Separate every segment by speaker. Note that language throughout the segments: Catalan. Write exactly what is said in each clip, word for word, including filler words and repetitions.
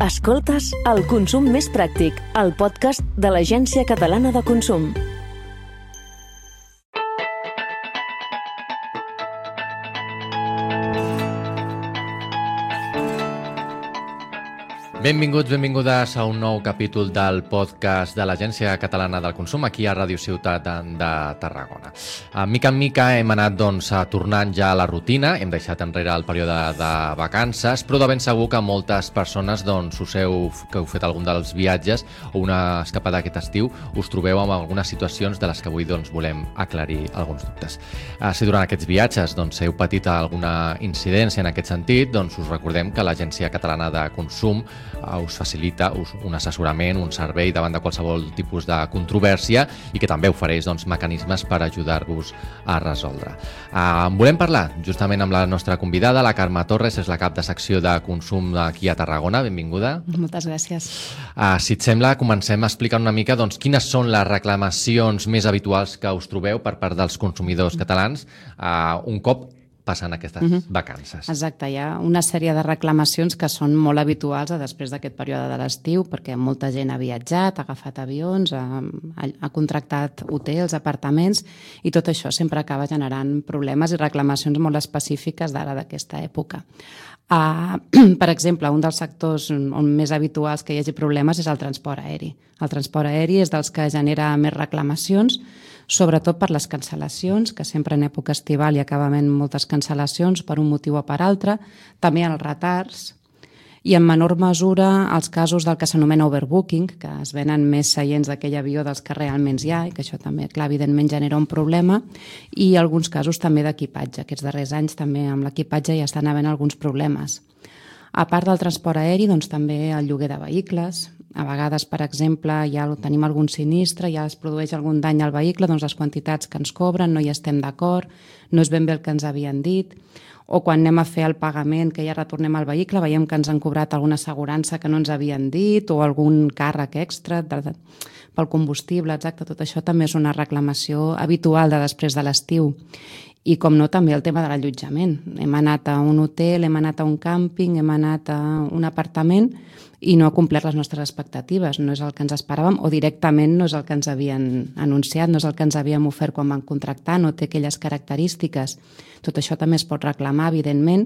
Speaker 1: Escoltes El Consum Més Pràctic, el podcast de l'Agència Catalana de Consum.
Speaker 2: Benvinguts, benvingudes a un nou capítol del podcast de l'Agència Catalana del Consum aquí a Ràdio Ciutat de Tarragona. A mica en mica hem anat doncs, tornant ja a la rutina, hem deixat enrere el període de vacances, però de ben segur que moltes persones doncs, us heu, que heu fet algun dels viatges o una escapada aquest estiu us trobeu amb algunes situacions de les que avui doncs, volem aclarir alguns dubtes. Si durant aquests viatges doncs, heu patit alguna incidència en aquest sentit, doncs us recordem que l'Agència Catalana de Consum us facilita un assessorament, un servei davant de qualsevol tipus de controvèrsia i que també ofereix doncs, mecanismes per ajudar-vos a resoldre. Uh, en volem parlar justament amb la nostra convidada, la Carme Torres, és la cap de secció de consum aquí a Tarragona. Benvinguda.
Speaker 3: Moltes gràcies.
Speaker 2: Uh, si et sembla, comencem explicant una mica doncs, quines són les reclamacions més habituals que us trobeu per part dels consumidors catalans uh, un cop passant aquestes uh-huh. vacances.
Speaker 3: Exacte, hi ha una sèrie de reclamacions que són molt habituals després d'aquest període de l'estiu, perquè molta gent ha viatjat, ha agafat avions, ha, ha contractat hotels, apartaments, i tot això sempre acaba generant problemes i reclamacions molt específiques d'ara d'aquesta època. Uh, per exemple, un dels sectors on més habituals que hi hagi problemes és el transport aeri. El transport aeri és dels que genera més reclamacions, sobretot per les cancel·lacions, que sempre en època estival hi acaba havent moltes cancel·lacions per un motiu o per altre, també els retards i en menor mesura els casos del que s'anomena overbooking, que es venen més seients d'aquell avió dels que realment hi ha, i que això també, clar, evidentment genera un problema, i alguns casos també d'equipatge. Aquests darrers anys també amb l'equipatge ja estan havent alguns problemes. A part del transport aeri, doncs, també el lloguer de vehicles. A vegades, per exemple, ja tenim algun sinistre, ja es produeix algun dany al vehicle, doncs les quantitats que ens cobren no hi estem d'acord, no és ben bé el que ens havien dit, o quan anem a fer el pagament, que ja retornem al vehicle, veiem que ens han cobrat alguna assegurança que no ens havien dit o algun càrrec extra de, de, pel combustible, exacte, tot això també és una reclamació habitual de després de l'estiu. I, com no, també el tema de l'allotjament. Hem anat a un hotel, hem anat a un càmping, hem anat a un apartament i no ha complert les nostres expectatives. No és el que ens esperàvem o directament no és el que ens havien anunciat, no és el que ens havíem ofert quan vam contractar, no té aquelles característiques. Tot això també es pot reclamar, evidentment,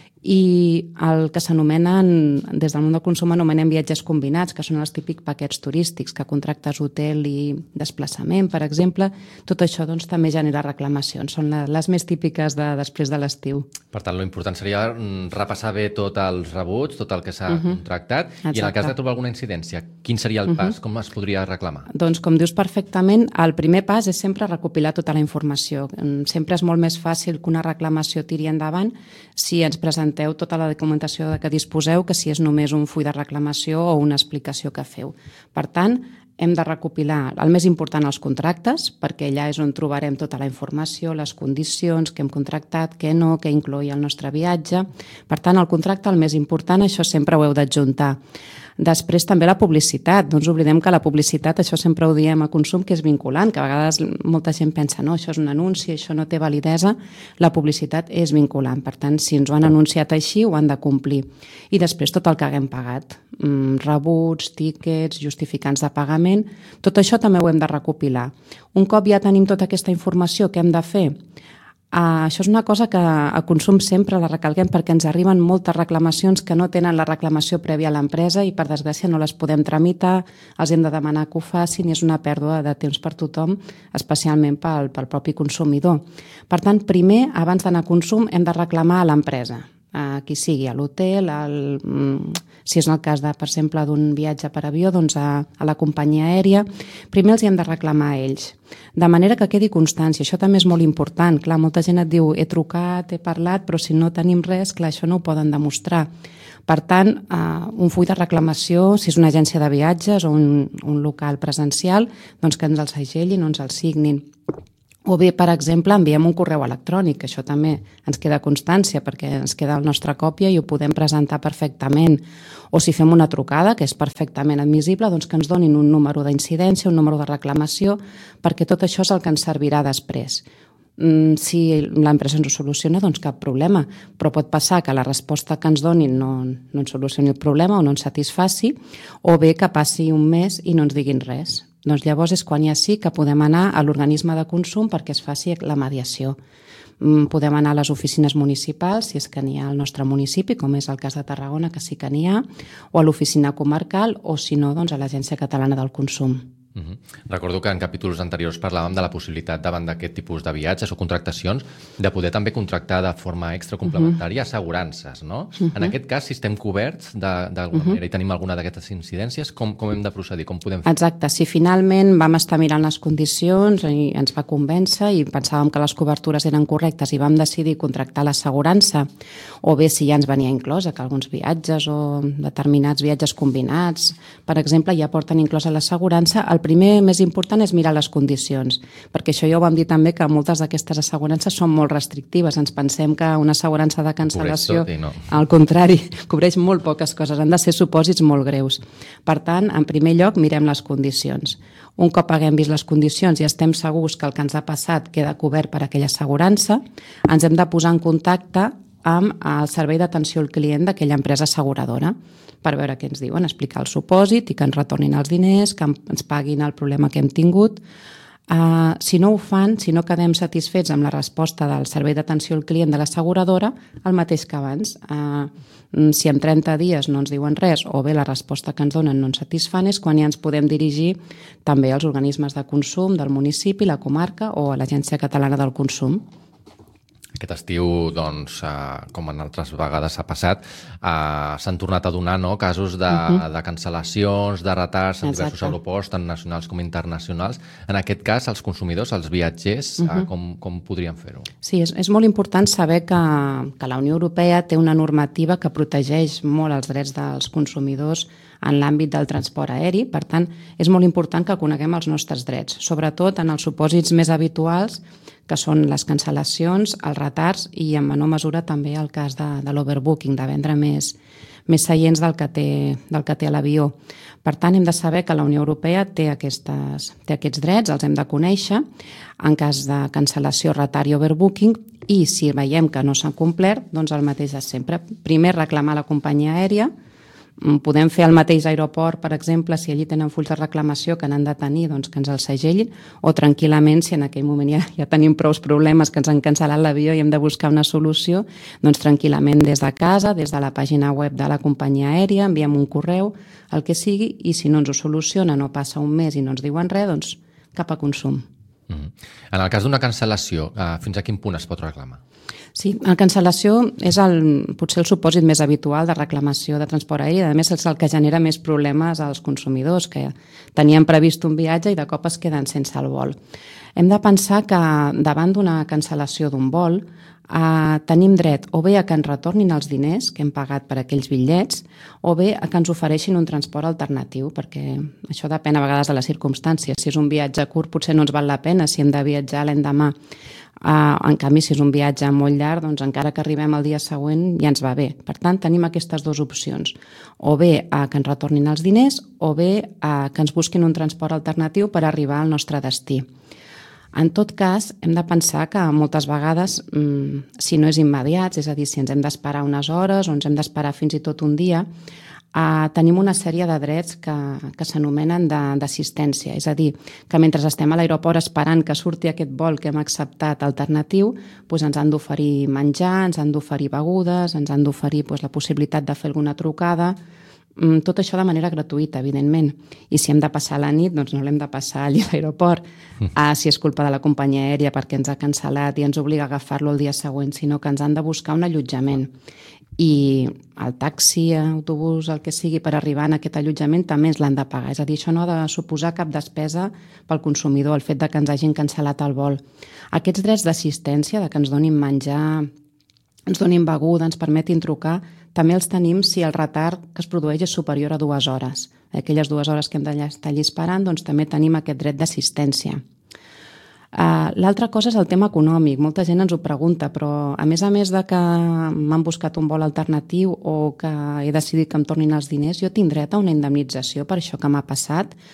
Speaker 3: i el que s'anomenen, des del món del consum anomenem viatges combinats, que són els típics paquets turístics, que contractes hotel i desplaçament, per exemple, tot això doncs, també genera reclamacions, són les més típiques de després de l'estiu.
Speaker 2: Per tant, l'important seria repassar bé tots els rebuts, tot el que s'ha uh-huh. contractat, Exacte. I en el cas de trobar alguna incidència, quin seria el pas? Uh-huh. Com es podria reclamar?
Speaker 3: Doncs, com dius perfectament, el primer pas és sempre recopilar tota la informació. Sempre és molt més fàcil que una reclamació tiri endavant si ens presentem tota la documentació de què disposeu que si és només un full de reclamació o una explicació que feu. Per tant, hem de recopilar el més important, els contractes, perquè allà és on trobarem tota la informació, les condicions, què hem contractat, què no, què incloïa el nostre viatge. Per tant, el contracte, el més important, això sempre ho heu d'adjuntar. Després també la publicitat. No ens oblidem que la publicitat, això sempre ho diem a consum, que és vinculant, que a vegades molta gent pensa no, això és un anunci, això no té validesa. La publicitat és vinculant. Per tant, si ens ho han anunciat així, ho han de complir. I després tot el que haguem pagat. Mm, rebuts, tíquets, justificants de pagament. Tot això també ho hem de recopilar. Un cop ja tenim tota aquesta informació, què hem de fer? Uh, això és una cosa que a consum sempre la recalquem perquè ens arriben moltes reclamacions que no tenen la reclamació prèvia a l'empresa i per desgràcia no les podem tramitar, els hem de demanar que ho facin i és una pèrdua de temps per tothom, especialment pel, pel propi consumidor. Per tant, primer, abans d'anar a consum, hem de reclamar a l'empresa, a qui sigui, a l'hotel, al, si és en el cas, de, per exemple, d'un viatge per avió, doncs a, a la companyia aèria. Primer els hi hem de reclamar a ells, de manera que quedi constància. Això també és molt important. Clar, molta gent et diu, he trucat, he parlat, però si no tenim res, clar, això no ho poden demostrar. Per tant, uh, un full de reclamació, si és una agència de viatges o un, un local presencial, doncs que ens el segellin o ens el signin. O bé, per exemple, enviem un correu electrònic, que això també ens queda constància perquè ens queda la nostra còpia i ho podem presentar perfectament. O si fem una trucada, que és perfectament admissible, doncs que ens donin un número d'incidència, un número de reclamació, perquè tot això és el que ens servirà després. Si l'empresa ens ho soluciona, doncs cap problema. Però pot passar que la resposta que ens donin no, no ens solucioni el problema o no ens satisfaci, o bé que passi un mes i no ens diguin res. Doncs llavors és quan ja sí que podem anar a l'organisme de consum perquè es faci la mediació. Podem anar a les oficines municipals, si és que n'hi ha al nostre municipi, com és el cas de Tarragona, que sí que n'hi ha, o a l'oficina comarcal, o si no, doncs a l'Agència Catalana del Consum.
Speaker 2: Uh-huh. Recordo que en capítols anteriors parlàvem de la possibilitat davant d'aquest tipus de viatges o contractacions de poder també contractar de forma extra complementària uh-huh. assegurances, no? Uh-huh. En aquest cas, si estem coberts d'alguna uh-huh. manera i tenim alguna d'aquestes incidències, com, com hem de procedir? Com podem fer?
Speaker 3: Exacte. Si finalment vam estar mirant les condicions i ens va convèncer i pensàvem que les cobertures eren correctes i vam decidir contractar l'assegurança, o bé si ja ens venia inclosa que alguns viatges o determinats viatges combinats, per exemple, ja porten inclosa l'assegurança, el primer més important és mirar les condicions, perquè això ja ho vam dir també que moltes d'aquestes assegurances són molt restrictives. Ens pensem que una assegurança de cancel·lació,
Speaker 2: no.
Speaker 3: al contrari, cobreix molt poques coses, han de ser supòsits molt greus. Per tant, en primer lloc, mirem les condicions. Un cop haguem vist les condicions i estem segurs que el que ens ha passat queda cobert per aquella assegurança, ens hem de posar en contacte amb el servei d'atenció al client d'aquella empresa asseguradora per veure què ens diuen, explicar el supòsit i que ens retornin els diners, que ens paguin el problema que hem tingut. Uh, si no ho fan, si no quedem satisfets amb la resposta del servei d'atenció al client de l'asseguradora, el mateix que abans. Uh, si en trenta dies no ens diuen res o bé la resposta que ens donen no ens satisfan, és quan ja ens podem dirigir també als organismes de consum del municipi, la comarca o a l'Agència Catalana del Consum.
Speaker 2: Aquest estiu, doncs, eh, com en altres vegades ha passat, eh, s'han tornat a donar no, casos de, uh-huh. de cancel·lacions, de retards en Exacte. diversos aeroports, tant nacionals com internacionals. En aquest cas, els consumidors, els viatgers, uh-huh. eh, com, com podrien fer-ho?
Speaker 3: Sí, és, és molt important saber que, que la Unió Europea té una normativa que protegeix molt els drets dels consumidors en l'àmbit del transport aeri. Per tant, és molt important que coneguem els nostres drets, sobretot en els supòsits més habituals, que són les cancel·lacions, els retards i en menor mesura també el cas de, de l'overbooking, de vendre més, més seients del que té, del que té l'avió. Per tant, hem de saber que la Unió Europea té, aquestes, té aquests drets, els hem de conèixer en cas de cancel·lació, retard i overbooking, i si veiem que no s'ha complert, doncs el mateix de sempre. Primer, reclamar a la companyia aèria. Podem fer al mateix aeroport, per exemple, si allí tenen fulls de reclamació que n'han de tenir, doncs que ens el segellin, o tranquil·lament, si en aquell moment ja, ja tenim prou problemes que ens han cancel·lat l'avió i hem de buscar una solució, doncs tranquil·lament des de casa, des de la pàgina web de la companyia aèria, enviem un correu, el que sigui, i si no ens ho soluciona, no passa un mes i no ens diuen res, doncs cap a consum.
Speaker 2: Mm-hmm. En el cas d'una cancel·lació, eh, fins a quin punt es pot reclamar?
Speaker 3: Sí, la cancel·lació és el, potser el supòsit més habitual de reclamació de transport aeri. A més, és el que genera més problemes als consumidors, que tenien previst un viatge i de cop es queden sense el vol. Hem de pensar que davant d'una cancel·lació d'un vol eh, tenim dret o bé a que ens retornin els diners que hem pagat per aquells bitllets o bé a que ens ofereixin un transport alternatiu, perquè això depèn a vegades de les circumstàncies. Si és un viatge curt potser no ens val la pena, si hem de viatjar l'endemà. Uh, en canvi, si és un viatge molt llarg, doncs encara que arribem al dia següent ja ens va bé. Per tant, tenim aquestes dues opcions. O bé uh, que ens retornin els diners o bé uh, que ens busquin un transport alternatiu per arribar al nostre destí. En tot cas, hem de pensar que moltes vegades, um, si no és immediat, és a dir, si ens hem d'esperar unes hores o ens hem d'esperar fins i tot un dia, Uh, tenim una sèrie de drets que, que s'anomenen d'assistència. És a dir, que mentre estem a l'aeroport esperant que surti aquest vol que hem acceptat alternatiu, doncs ens han d'oferir menjar, ens han d'oferir begudes, ens han d'oferir doncs, la possibilitat de fer alguna trucada, tot això de manera gratuïta, evidentment. I si hem de passar la nit, doncs no l'hem de passar allà a l'aeroport, ah, si és culpa de la companyia aèria perquè ens ha cancel·lat i ens obliga a agafar-lo el dia següent, sinó que ens han de buscar un allotjament. I el taxi, autobús, el que sigui per arribar en aquest allotjament també ens l'han de pagar. És a dir, això no ha de suposar cap despesa pel consumidor, el fet de que ens hagin cancel·lat el vol. Aquests drets d'assistència, de que ens donin menjar, ens donin beguda, ens permetin trucar, també els tenim si el retard que es produeix és superior a dues hores. Aquelles dues hores que hem d'estar allà esperant, doncs també tenim aquest dret d'assistència. Uh, L'altra cosa és el tema econòmic. Molta gent ens ho pregunta, però a més a més de que m'han buscat un vol alternatiu o que he decidit que em tornin els diners, jo tinc dret a una indemnització per això que m'ha passat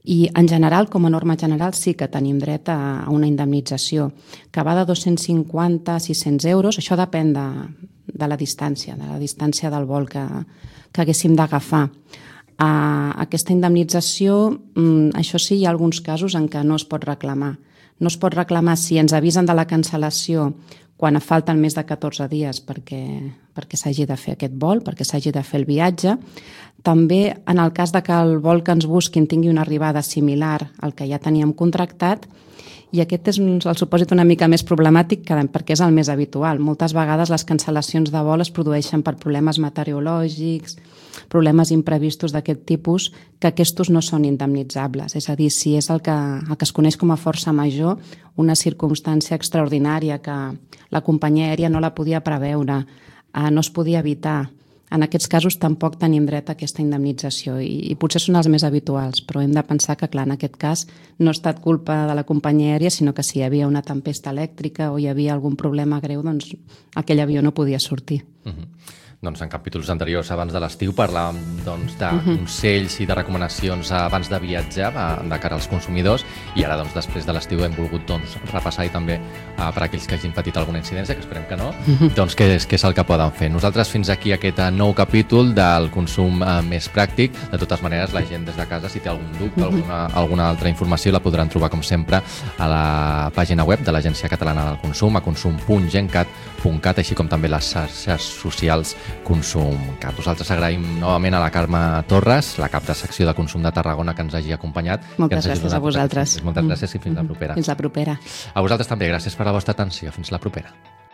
Speaker 3: I en general, com a norma general, sí que tenim dret a una indemnització, que va de dos-cents cinquanta a sis-cents euros. Això depèn de, de la distància, de la distància del vol que, que haguéssim d'agafar. Uh, aquesta indemnització, um, això sí, hi ha alguns casos en què no es pot reclamar. No es pot reclamar si ens avisen de la cancel·lació quan falten més de catorze dies perquè, perquè s'hagi de fer aquest vol, perquè s'hagi de fer el viatge. També, en el cas de que el vol que ens busquin tingui una arribada similar al que ja teníem contractat, i aquest és el supòsit una mica més problemàtic perquè és el més habitual. Moltes vegades les cancel·lacions de vol es produeixen per problemes meteorològics, problemes imprevistos d'aquest tipus, que aquests no són indemnitzables. És a dir, si és el que, el que es coneix com a força major, una circumstància extraordinària que la companyia aèria no la podia preveure, eh, no es podia evitar. En aquests casos tampoc tenim dret a aquesta indemnització i, i potser són els més habituals, però hem de pensar que, clar, en aquest cas no ha estat culpa de la companyia aèria, sinó que si hi havia una tempesta elèctrica o hi havia algun problema greu, doncs aquell avió no podia sortir.
Speaker 2: Uh-huh. Doncs en capítols anteriors, abans de l'estiu, parlàvem doncs, de uh-huh. consells i de recomanacions abans de viatjar de cara als consumidors, i ara, doncs, després de l'estiu hem volgut doncs, repassar i també uh, per a aquells que hagin patit alguna incidència, que esperem que no, uh-huh. doncs què és, què és el que poden fer. Nosaltres fins aquí aquest nou capítol del consum uh, més pràctic. De totes maneres, la gent des de casa, si té algun dubte, uh-huh. alguna, alguna altra informació, la podran trobar, com sempre, a la pàgina web de l'Agència Catalana del Consum, a consum punt gencat punt cat, així com també les xarxes socials ConsumCat. Nosaltres agraïm novament a la Carme Torres, la cap de secció de Consum de Tarragona, que ens hagi acompanyat.
Speaker 3: Moltes gràcies a vosaltres.
Speaker 2: Moltes gràcies i fins la propera.
Speaker 3: Fins la propera.
Speaker 2: A vosaltres també, gràcies per la vostra atenció. Fins la propera.